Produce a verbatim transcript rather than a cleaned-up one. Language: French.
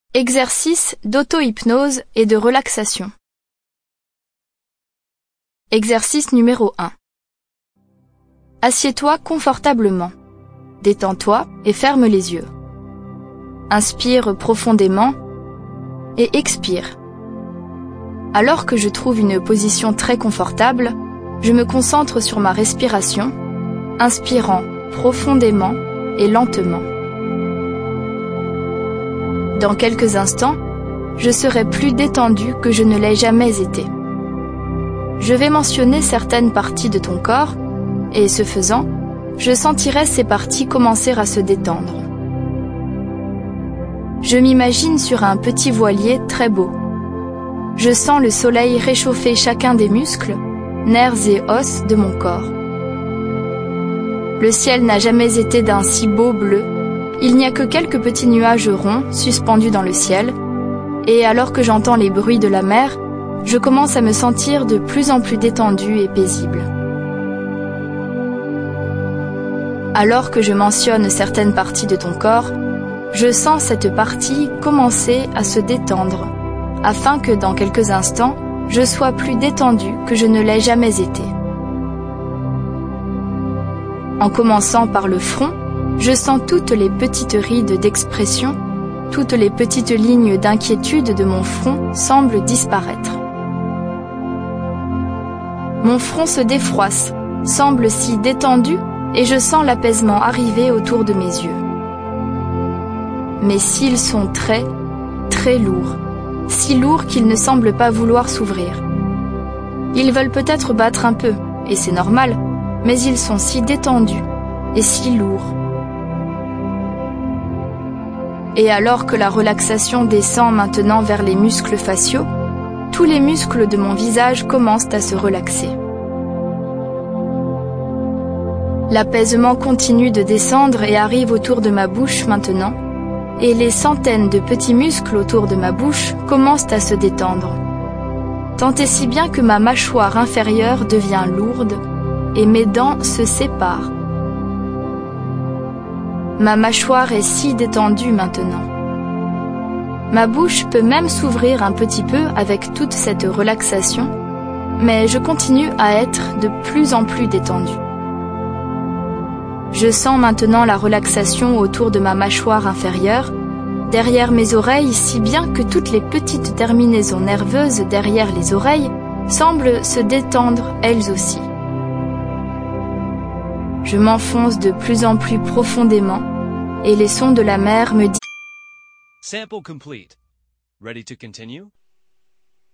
Exercice d'auto-hypnose et de relaxation. Exercice numéro un. Assieds-toi confortablement. Détends-toi et ferme les yeux. Inspire profondément et expire. Alors que je trouve une position très confortable, je me concentre sur ma respiration, inspirant profondément et lentement. Dans quelques instants, je serai plus détendu que je ne l'ai jamais été. Je vais mentionner certaines parties de ton corps, et ce faisant, je sentirai ces parties commencer à se détendre. Je m'imagine sur un petit voilier très beau. Je sens le soleil réchauffer chacun des muscles, nerfs et os de mon corps. Le ciel n'a jamais été d'un si beau bleu. Il n'y a que quelques petits nuages ronds suspendus dans le ciel, et alors que j'entends les bruits de la mer, je commence à me sentir de plus en plus détendu et paisible. Alors que je mentionne certaines parties de ton corps, je sens cette partie commencer à se détendre, afin que dans quelques instants, je sois plus détendu que je ne l'ai jamais été. En commençant par le front, je sens toutes les petites rides d'expression, toutes les petites lignes d'inquiétude de mon front semblent disparaître. Mon front se défroisse, semble si détendu et je sens l'apaisement arriver autour de mes yeux. Mes cils sont très, très lourds, si lourds qu'ils ne semblent pas vouloir s'ouvrir. Ils veulent peut-être battre un peu, et c'est normal, mais ils sont si détendus et si lourds. Et alors que la relaxation descend maintenant vers les muscles faciaux, tous les muscles de mon visage commencent à se relaxer. L'apaisement continue de descendre et arrive autour de ma bouche maintenant, et les centaines de petits muscles autour de ma bouche commencent à se détendre. Tant et si bien que ma mâchoire inférieure devient lourde et mes dents se séparent. Ma mâchoire est si détendue maintenant. Ma bouche peut même s'ouvrir un petit peu avec toute cette relaxation, mais je continue à être de plus en plus détendu. Je sens maintenant la relaxation autour de ma mâchoire inférieure, derrière mes oreilles, si bien que toutes les petites terminaisons nerveuses derrière les oreilles semblent se détendre elles aussi. Je m'enfonce de plus en plus profondément et les sons de la mer me disent Sample complete. Ready to continue?